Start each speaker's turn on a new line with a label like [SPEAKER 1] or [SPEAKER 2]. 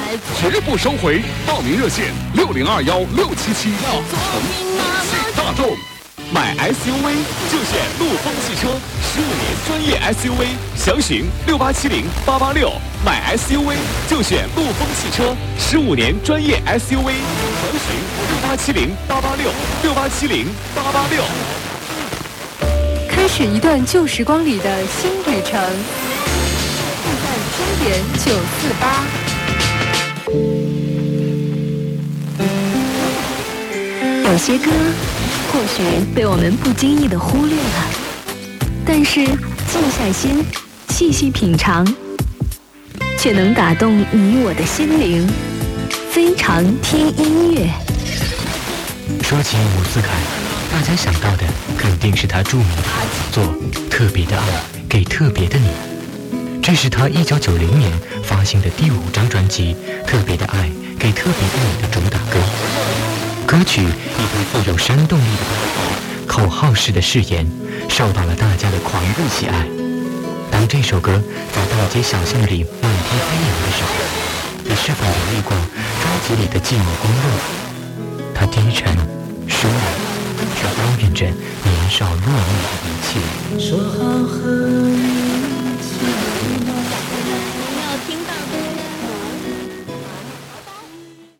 [SPEAKER 1] 绝不收回。报名热线60216771。大众。买 SUV 就选陆风汽车，15年专业 SUV，详询6870886。买 SUV 就选陆风汽车，15年专业 SUV，详询6870886，6870886。
[SPEAKER 2] 开始一段旧时光里的新旅程，定在经典948。
[SPEAKER 3] 有些歌或许被我们不经意地忽略了，但是静下心细细品尝，却能打动你我的心灵。非常听音乐。
[SPEAKER 4] 说起伍思凯，大家想到的肯定是他著名的作《特别的爱给特别的你》，这是他1990年发行的第5张专辑《特别的爱给特别的你》的主打歌。歌曲以对富有煽动力的口号式的誓言，受到了大家的狂热喜爱。当这首歌在大街小巷里满天飞扬的时候，你是否留意过专辑里的寂寞公路？它低沉疏离，却包蕴着年少落寞的一切。
[SPEAKER 5] 说好和